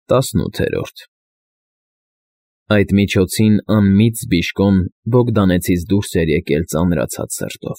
18 Այդ միջոցին անմիտ Զբիշկոն Բոգդանեցից դուրս էր եկել ծանրացած սրտով.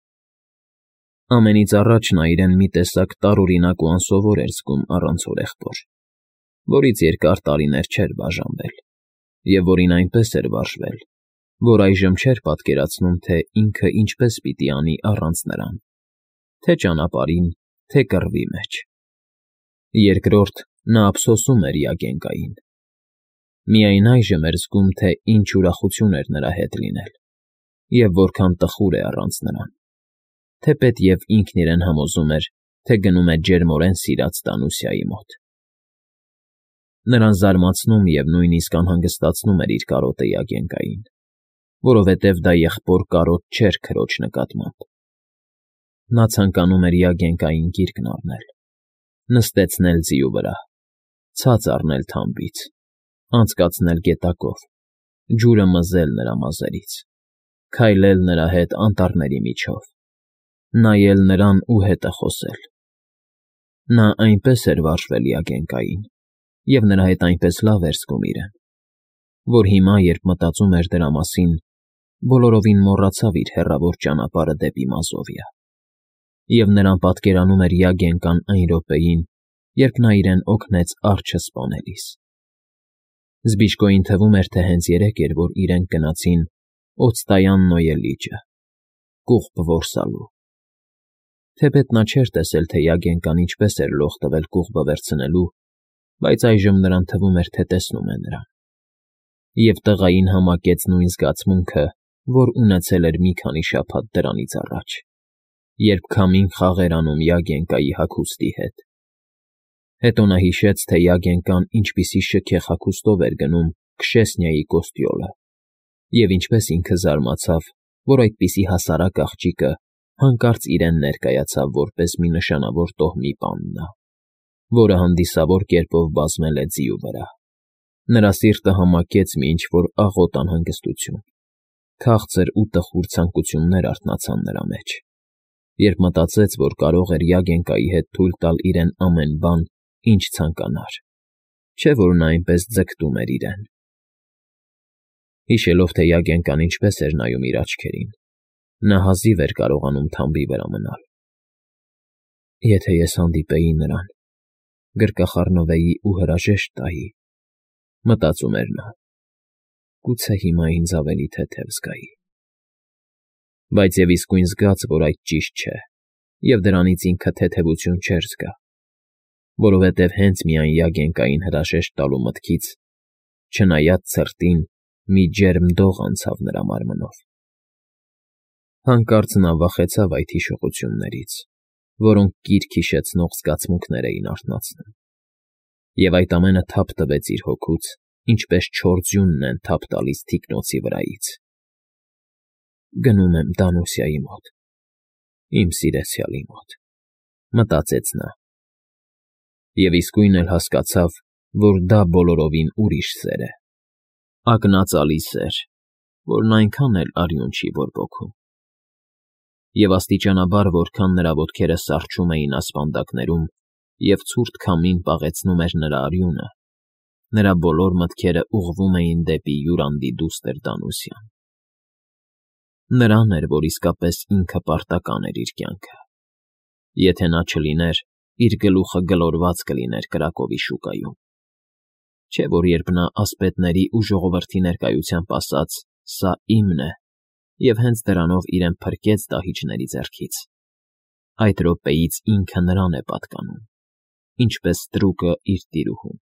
ամենից առաջ նա իրեն մի տեսակ տարօրինակ ու անսովոր էր զգում առանց հորեղբոր, որից երկար տարիներ չէր բաժանվել, և որին այնպես էր վարժվել, որ այժմ չէր պատկերացնում, թե ինքը ինչպես պիտի անի առանց նրան, թե ճանապարհին, թե կռվի մեջ։ Երկրորդ, նա ափսոսում էր Յագենկային։ Միայն այժմ էր զգում, թե ինչ ուրախություն էր նրա հետ լինել, և որքան տխուր է առանց նրան, թեպետև ինքն իրեն համոզում էր, թե գնում է ջերմորեն սիրած Դանուսիայի մոտ։ Նրան զարմացնում և նույնիսկ անհանգստացնում էր իր կարոտը Յագենկային, որովհետև դա եղբոր կարոտ չէր քրոջ նկատմամբ։ Նա ցանկանում էր Յագենկային գիրկն առնել, նստեցնել ձիու վրա, ցած առնել թամբից, անցկացնել գետակով, ջուրը մզել նրա մազերից, քայլել նրա հետ անտառների միջով, նայել նրան ու հետը խոսել։ Նա այնպես էր վարժվել Յագենկային, և նրա հետ այնպես լավ էր զգում իրեն, որ հիմա, երբ մտածում էր դրա մասին, բոլորովին մոռացավ իր հեռավոր ճանապարհը դեպի Մազովիա, և նրան պատկերանում էր Յագենկան այն րոպեին, երբ նա իրեն օգնեց արջը սպանելիս։ Զբիշկոյին թվում էր, թե հենց երեկ էր, որ իրենք գնացին Օձտայան Նոյե լիճը, կուղբ որսալու։ Թեպետ նա չէր տեսել, թե Յագենկան ինչպես էր լող տվել կուղբը վերցնելու, բայց այժմ նրան թվում էր, թե տեսնում է նրան։ Եվ տղային համակեց նույն զգացմունքը, որ ունեցել էր մի քանի շաբաթ դրանից առաջ, երբ քամին խաղ էր անում Յագենկայի հագուստի հետ։ Հետո նա հիշեց, թե Յագենկան ինչպիսի շքեղ հագուստով էր գնում Քշեսնիայի կոստյոլը, և ինչպես ինքը զարմացավ, որ այդպիսի հասարակ աղջիկը հանկարծ իրեն ներկայացավ որպես մի նշանավոր տոհմի պաննա, որը հանդիսավոր կերպով բազմել է ձիու վրա։ Նրա սիրտը համակեց մի ինչ-որ աղոտ անհանգստություն, քաղցր ու տխուր ցանկություններ արթնացան նրա մեջ, երբ մտածեց, որ կարող էր Յագենկայի հետ թույլ տալ իրեն ամեն բան, ինչ ցանկանար, չէ՞ որ նա այնպես ձգտում էր իրեն։ Հիշելով, թե Յագենկան ինչպես էր նայում իր աչքերին, նա հազիվ էր կարողանում թամբի վրա մնալ։ Եթե ես հանդիպեի նրան, գրկախառնվեի ու հրաժեշտ տայի, մտածում էր նա, գուցե հիմա ինձ ավելի թեթև զգայի։ Բայց և իսկույն զգաց, որ այդ ճիշտ չէ, և դրանից ինքը թեթևություն չէր զգա, որովհետև հենց միայն Յագենկային հրաժեշտ տալու մտքից, չնայած ցրտին, մի ջերմ դող անցավ նրա մարմնով։ Հանկարծ նա վախեցավ այդ հիշողություններից, որոնք կիրք հիշեցնող զգացմունքներ էին արթնացնում, և այդ ամենը թափ տվեց իր հոգուց, ինչպես չոր ձյունն են թափ տալիս թիկնոցի վրայից։ «Գնում եմ Դանուսիայի մոտ, իմ սիրեցյալի մոտ», մտածեց նա։ Եվ իսկույն էլ հասկացավ, որ դա բոլորովին ուրիշ սեր է, ակնածալի սեր, որն այնքան էլ արյուն չի բորբոքում։ Եվ աստիճանաբար, որքան նրա ոտքերը սառչում էին ասպանդակներում, և ցուրտ քամին պաղեցնում էր նրա արյունը, նրա բոլոր մտքերը ուղղվում էին դեպի յուրանդի դուստր Դանուսիան։ Նրան էր, որ իսկապես ինքը պարտական էր իր կյանքը։ Եթե նա չլիներ, իր գլուխը գլորված կլիներ Կրակովի շուկայում։ Չէ՞ որ երբ նա ասպետների ու ժողովրդի ներկայությամբ ասաց. «Սա իմն է», և հենց դրանով իրեն փրկեց դահիճների ձեռքից, այդ րոպեից ինքը նրան է պատկանում, ինչպես ստրուկը իր տիրուհուն։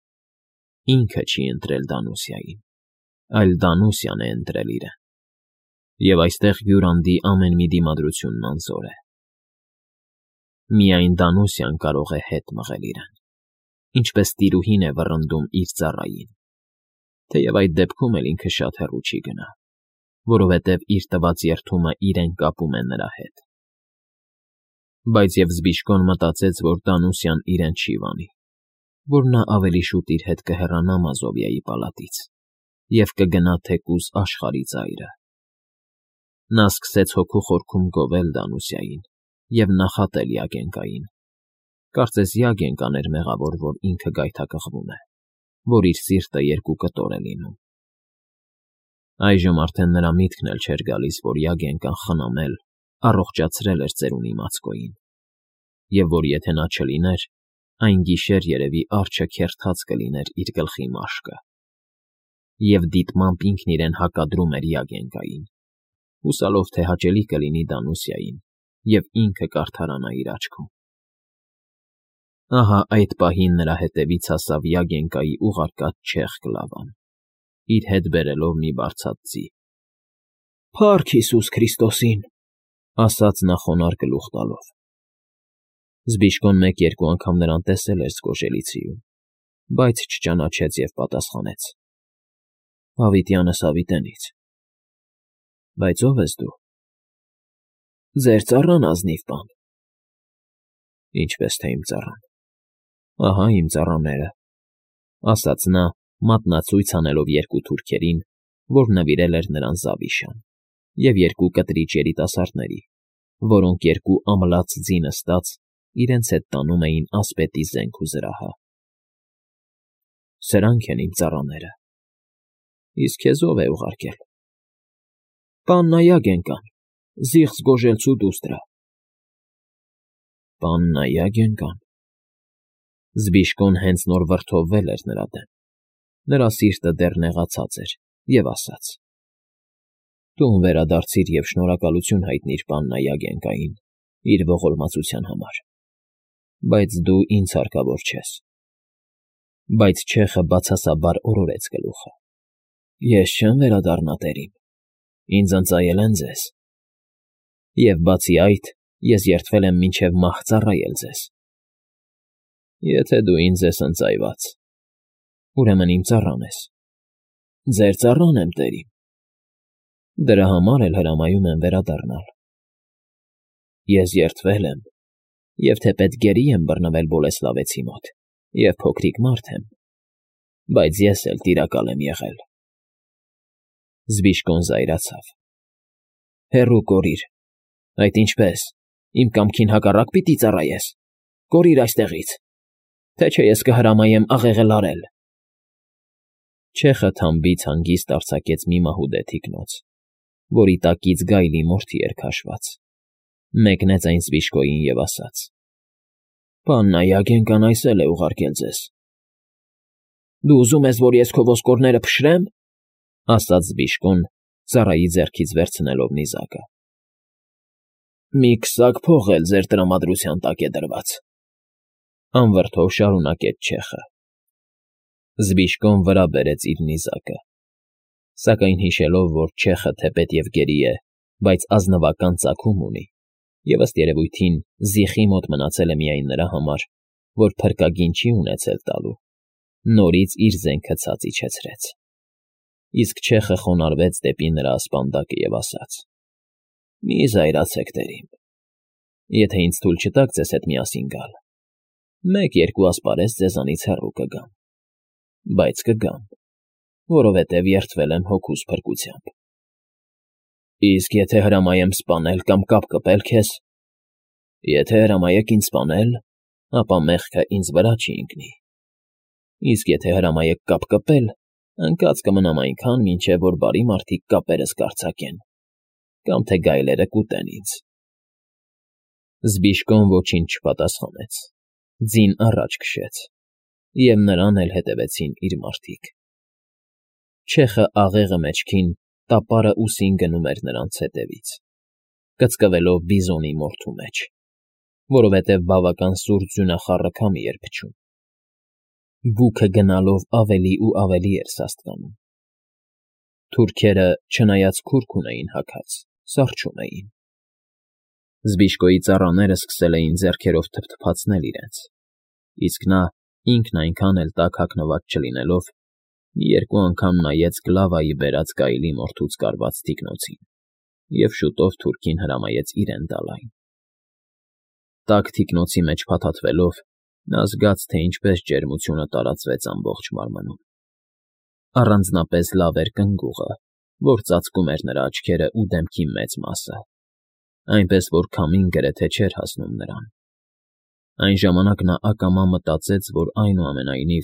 Ինքը չի ընտրել Դանուսիային, այլ Դանուսիան է ընտրել իրեն։ Եվ այստեղ յուրանդի ամեն մի դիմադրությունն անզոր է։ Միայն Դանուսիան կարող է հետ մղել իրեն, ինչպես տիրուհին է վռնդում իր ծառային, թեև այդ դեպքում էլ ինքը շատ հեռու չի գնա, որովհետև իր տված երդումը իրեն կապում է նրա հետ։ Բայց և Զբիշկոն մտածեց, որ Դանուսիան իրեն չի վանի, որ նա ավելի շուտ իր հետ կհեռանա Մազովիայի պալատից և կգնա թեկուզ աշխարհի ծայրը։ Նա սկսեց հոգու խորքում գովել Դանուսիային և նախատել Յագենկային։ Կարծես Յագենկան էր մեղավոր, որ ինքը գայթակղվում է։ որ իր սիրտը երկու կտոր է լինում։ Այժմ արդեն նրա միտքն էլ չէր գալիս, որ Յագենկան խնամել, առողջացրել էր ծերունի Մացկոյին, և որ եթե նա չլիներ, այն գիշեր երևի արջը քերթած կլիներ իր գլխի մաշկը։ Եվ դիտմամբ ինքն իրեն հակադրում էր Յագենկային, հուսալով, թե հաճելի կլինի դա Նուսյային, և ինքը կարդարանա իր աչքում։ Ահա այդ պահին նրա հետևից հասավ Յագենկայի ուղարկած չեխ կլավան, իր հետ բերելով մի բարձած ձի։ «Փառք Հիսուս Քրիստոսին», ասաց նա խոնարհ գլուխ տալով։ Զբիշկոն մեկ֊երկու անգամ նրան տեսել էր զգոժելի ձիում, բայց չճանաչեց և պատասխանեց. «Հավիտյանս հավիտենից»։ «Բայց ո՞վ ես դու»։ «Ձեր ծառան, ազնիվ պան»։ «Ինչպես թե իմ ծառան։ Ահա իմ ծառաները», ասաց նա, մատնացույց անելով երկու թուրքերին, որ նվիրել էր նրան Զավիշան, և երկու կտրիճ երիտասարդների, որոնք երկու ամլաց ձի նստած իրենց հետ տանում էին ասպետի զենք ու զրահը։ «Սրանք են իմ ծառաները»։ «Իսկ քեզ ո՞վ է ուղարկել»։ «Պաննա Յագենկան, զիղծ գոժելցու դուստրը»։ «Պաննա Յագենկան»։ Զբիշկոն հենց նոր վրդովվել էր նրա դեմ, նրա սիրտը դեռ նեղացած էր, և ասաց. «Տուն վերադարձիր և շնորհակալություն հայտնիր պաննա Յագենկային իր ողորմածության համար, բայց դու ինձ հարկավոր չես»։ Բայց չեխը բացասաբար օրորեց գլուխը. «Ես չեմ վերադառնա, տերիմ, ինձ ընծայել են ձեզ, և բացի այդ, ես երդվել եմ մինչև մահ ծառայել ձեզ»։ «Եթե դու ինձ ես ընծայված, ուրեմն իմ ծառան ես»։ «Ձեր ծառան եմ, տերիմ»։ «Դրա համար էլ հրամայում եմ վերադառնալ»։ «Ես երդվել եմ, և թեպետ գերի եմ բռնվել Բոլեսլավեցի մոտ, և փոքրիկ մարդ եմ, բայց ես էլ տիրակալ եմ եղել»։ Զբիշկոն զայրացավ. «Հեռու կորիր, այդ ինչպե՞ս, իմ կամքին հակառակ պիտի ծառայես։ Կորիր այստեղից, թե չէ ես կհրամայեմ աղեղը լարել»։ Չեխը թամբից հանգիստ արձակեց մի մահուդե թիկնոց, որի տակից գայլի մորթի էր քաշված, մեկնեց այն Զբիշկոյին և ասաց. «Պաննա Յագենկան այսել է ուղարկել ձեզ»։ «Դու ուզում ես, որ ես քո ոսկորները փշրեմ»։ Ասաց Զբիշկոն, ծառայի ձեռքից վերցնելով նիզակը։ «Մի քսակ փող էլ ձեր տրամադրության տակ է դրված», անվրդով շարունակեց չեխը։ Զբիշկոն վրա բերեց իր նիզակը, սակայն հիշելով, որ չեխը թեպետ և գերի է, բայց ազնվական ծագում ունի, և ըստ երևույթին զիխի մոտ մնացել է միայն նրա համար, որ փրկագին չի ունեցել տալու, նորից իր զենքը ցած իջեցրեց։ Իսկ չեխը խոնարհվեց դեպի նրա ասպանդակը և ասաց. «Մի զայրացեք, տերիմ, եթե ինձ թույլ չտաք ձեզ հետ միասին գալ, մեկ֊երկու ասպարեզ ձեզանից հեռու կգամ, բայց կգամ, որովհետև երդվել եմ հոգուս փրկությամբ»։ «Իսկ եթե հրամայեմ սպանել կամ կապ կպել քեզ»։ «Եթե հրամայեք ինձ սպանել, ապա մեղքը ինձ վրա չի ընկնի, իսկ եթե հրամայեք կապ կպել, ընկած կմնամ այնքան, մինչև որ բարի մարդիկ կապերս կարձակեն, կամ թե գայլերը կուտեն ինձ»։ Զբիշկոն ոչինչ չպատասխանեց, ձին առաջ քշեց, և նրան էլ հետևեցին իր մարդիկ։ Չեխը աղեղը մեջքին, տապարը ուսին գնում էր նրանց հետևից, կծկվելով բիզոնի մորթու մեջ, որովհետև բավական սուր ձյունախառը քամի էր փչում։ Բուքը գնալով ավելի ու ավելի էր սաստկանում։ Թուրքերը, չնայած քուրք ունեին հագած, սառչում էին։ Զբիշկոյի ծառաները սկսել էին ձեռքերով թփթփացնել իրենց, իսկ նա, ինքն այնքան էլ տաք հագնված չլինելով, մի երկու անգամ նայեց Գլավայի բերած գայլի մորթուց կարված թիկնոցին և շուտով թուրքին հրամայեց իրեն տալ այն։ Տաք թիկնոցի մեջ փաթաթվելով, նա զգաց, թե ինչպես ջերմությունը տարածվեց ամբողջ մարմնում։ Առանձնապես լավ էր կնգուղը, որ ծածկում էր նրա աչքերը ու դեմքի մեծ մասը, այնպես որ քամին գրեթե չէր հասնում նրան։ Այն ժամանակ նա ակամա մտածեց, որ այնուամենայնիվ,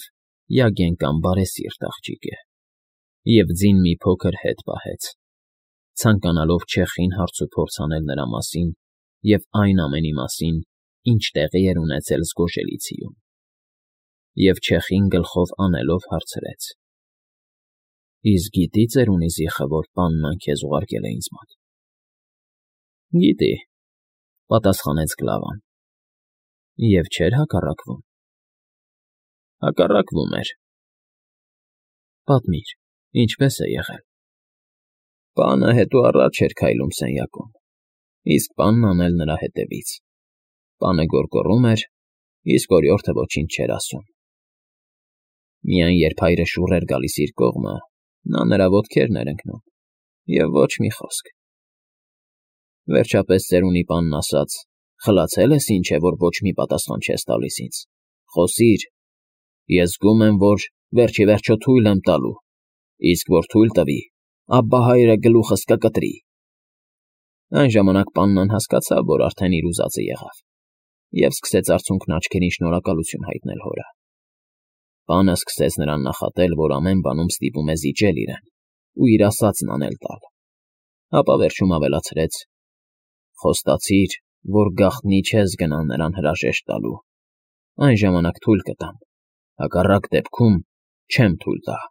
Յագեն կամ բարեսիրտ աղջիկ է, և ձին մի փոքր հետ պահեց, ցանկանալով Չեխին հարցուփորձ անել նրա մասին և այն ամենի մասին, ինչ տեղի էր ունեցել Զգոժելիցիում, և Չեխին գլխով անելով հարցրեց. Իսկ գիտի՞ ծերունի Զիխը, որ պաննան քեզ ուղարկել է ինձ մոտ։ Գիտի, պատասխանեց Կլավան, և չէր հակառակվում։ Հակառակվում էր։ Պատմիր, ինչպես է եղել։ Պանը հետո առաջ էր քայլում սենյակում, իսկ պանն անել նրա հետևից։ Պանը գոռգոռում էր, իսկ օրիորդը ոչինչ չէր ասում։ Միայն երբ հայրը շուռ էր գալիս իր կողմը, նա նրա ոտքերն էր ընկնում, և ոչ մի խոսք։ Վերջապես ծերունի պանն ասաց. «Խլացել ես ինչ է, որ ոչ մի պատասխան չես տալիս ինձ։ Խոսիր, ես զգում եմ, որ վերջիվերջո թույլ եմ տալու, իսկ որ թույլ տվի, ապա հայրը գլուխս կկտրի»։ Այն ժամանակ պանն անհասկացավ, որ արդեն իր ուզածը եղավ, և սկսեց արցունքն աչքերին շնորհակալություն հայտնել հորը։ Պանը սկսեց նրան նախատել, որ ամեն բանում ստիպում է զիջել իրեն ու իր ասածն անել տալ, ապա վերջում ավելացրեց. «Խոստացիր, որ գաղտնի չես գնա նրան հրաժեշտ տալու, այն ժամանակ թույլ կտամ, հակառակ դեպքում չեմ թույլ տա»։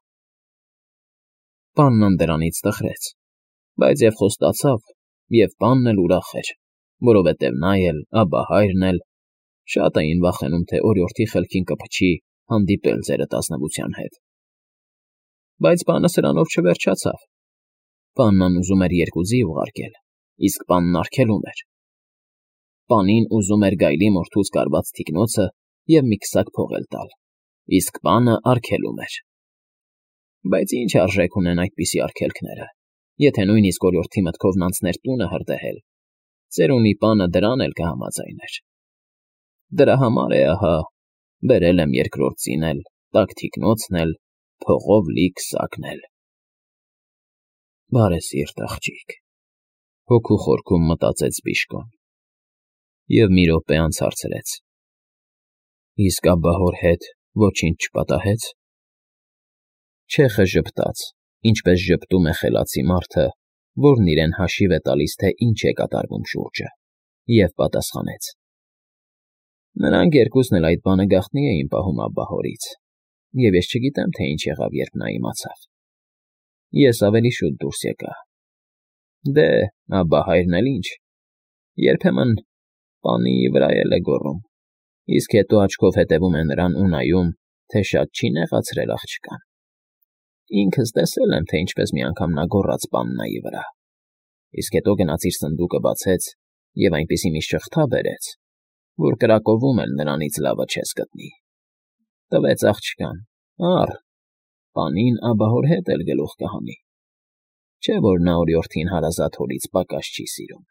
Պանն դրանից տխրեց, բայց և խոստացավ, և պանն էլ ուրախ էր, որովհետև նա էլ, ապա հայրն էլ շատ էին վախենում, թե օրիորդի խելքին կփչի հանդիպել ձերըտազնվության հետ։ Բայց բանը սրանով չվերջացավ։ Պաննան ուզում էր երկու ձի ուղարկել, իսկ պանն արգելում էր։ Պանին ուզում էր գայլի մորթուց կարված թիկնոցը և մի քսակ փող էլ տալ, իսկ պանը արգելում էր։ Բայց ինչ արժեք ունեն այդպիսի արգելքները, եթե նույնիսկ օրիորդի մտքովն անցներ տունը հրդեհել, ծերունի պանը դրան էլ կհամաձայներ։ Դրա համար է, ահա, բերել եմ երկրորդ ձին էլ, տաք թիկնոցն էլ, փողով լի քսակն էլ։ Բարեսիրտ աղջիկ, հոգու խորքում մտածեց Բիժկոն, և մի րոպե անց հարցրեց. Իսկ աբահոր հետ ոչինչ չպատահեց։ Չեխը ժպտաց, ինչպես ժպտում է խելացի մարդը, որն իրեն հաշիվ է տալիս, թե ինչ է կատարվում շուրջը, և պատասխանեց. Նրանք երկուսն էլ այդ բանը գաղտնի էին պահում աբահորից, և ես չգիտեմ, թե ինչ եղավ, երբ նա իմացավ։ Ես ավելի շուտ դուրս եկա։ Դե, աբահայրն էլ ինչ, երբեմն պանի վրա էլ է գոռում, իսկ հետո աչքով հետևում է նրան ու նայում, թե շատ չի նեղացրել աղջկան։ Ինքս տեսել եմ, թե ինչպես մի անգամ նա գոռաց պաննայի վրա, իսկ հետո գնաց իր սնդուկը բացեց և այնպիսի մի շղթա բերեց, որ կրակովում էլ նրանից լավը չես գտնի։ Տվեց աղջկան, առ, պանին աբահոր հետ էլ գլուխ կհանի։ Չէ՞ որ նա օրիորդին հարազատ հորից պակաս չի սիրում։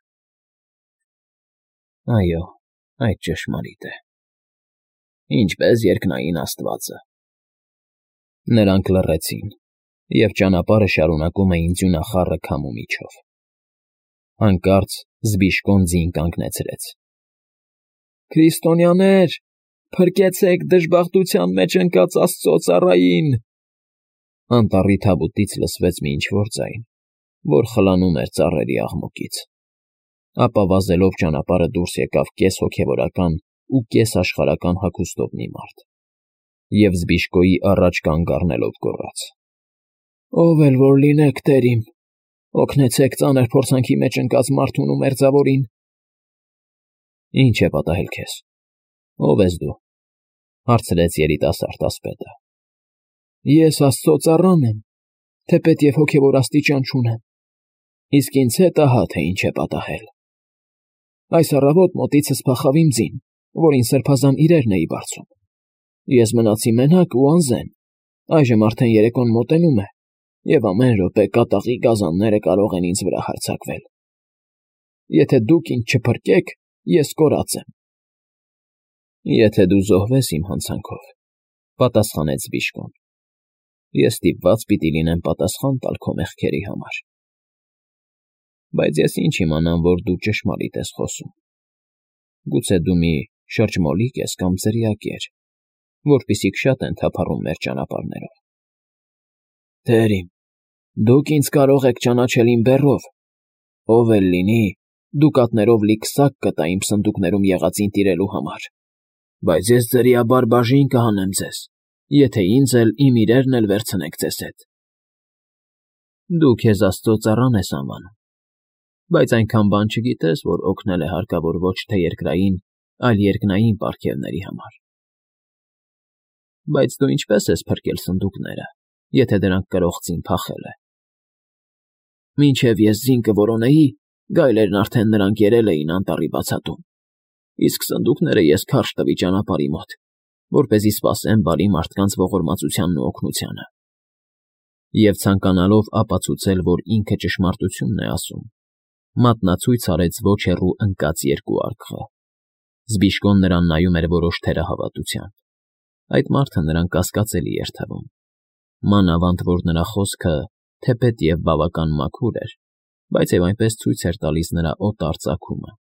Այո, այդ ճշմարիտ է։ Ինչպես երկնային աստվածը։ Նրանք լռեցին, և ճանապարհը շարունակում էին ձյունախառը քամու միջով։ Հանկարծ Զբիժկոն ձին կանգնեցրեց։ Քրիստոնյաներ, փրկեցեք դժբախտության մեջ ընկած Աստծո ծառային։ Անտառի թավուտից լսվեց մի ինչ֊որ ձայն, որ խլանում էր ծառերի աղմուկից։ Ապա վազելով ճանապարհը դուրս եկավ կես հոգևորական ու կես աշխարհական հագուստով մի մարդ, և Զբիժկոյի առաջ կանգ առնելով գոռաց. Ով էլ որ լինեք, տեր իմ, օգնեցեք ծանր փորձանքի մեջ ընկած մարդուն ու մերձավորին։ Ինչ է պատահել քեզ։ Ո՞վ ես դու, հարցրեց երիտասարդ ասպետը։ Ես Աստծո ծառան եմ, թեպետ և հոգևոր աստիճան չունեմ, իսկ ինձ հետ ահա թե ինչ է պատահել։ Այս առավոտ մոտիցս փախավ իմ ձին, որին սրբազան իրերն էի բարձում։ Ես մնացի մենակ ու անզեն, այժմ արդեն երեկոն մոտենում է, և ամեն րոպե կատաղի գազանները կարող են ինձ վրա հարձակվել։ Եթե դուք ինձ չփրկեք, ես կորած եմ։ Եթե դու զոհվես իմ հանցանքով, պատասխանեց Բիժկոն, ես ստիպված պիտի լինեմ պատասխան տալ քո մեղքերի համար։ Բայց ես ինչ իմանամ, որ դու ճշմարիտ ես խոսում։ Գուցե դու մի շրջմոլիկ ես կամ ձրիակեր, որպեսզի շատ են թափառում մեր ճանապարհներով։ Տեր իմ, դուք ինձ կարող եք ճանաչել իմ բեռով, ով էլ լինի, դուկատներով լի քսակ կտա իմ սնդուկներում եղածին տիրելու համար, բայց ես ձրիաբար բաժին կհանեմ ձեզ, եթե ինձ էլ իմ իրերն էլ վերցնեք ձեզ հետ։ Դու քեզ Աստծո ծառան ես անվանում, բայց այնքան բան չգիտես, որ օգնել է հարկավոր ոչ թե երկրային, այլ երկնային պարգևների համար։ Բայց դու ինչպե՞ս ես փրկել սնդուկները, եթե դրանք կրողցին փախել է։ Մինչև ես ձին կորոնեի, գայլերն արդեն նրանք երել էին անտառի բացատում, իսկ սնդուկները ես քարշ տվի ճանապարհի մոտ, որպեսզի սպասեմ բարի մարդկանց ողորմածությանն ու օգնությանը։ Եվ ցանկանալով ապացուցել, որ ինքը ճշմարտությունն է ասում, մատնացույց արեց ոչ հեռու ընկած երկու արկղը։ Զբիշկոն նրան նայում էր որոշ թերահավատությամբ։ Այդ մարդը նրան կասկածելի էր թվում, մանավանդ որ նրա խոսքը թեպետ և բավական մաքուր էր, բայց և այնպես ցույց էր տալիս նրա օտար ծագումը։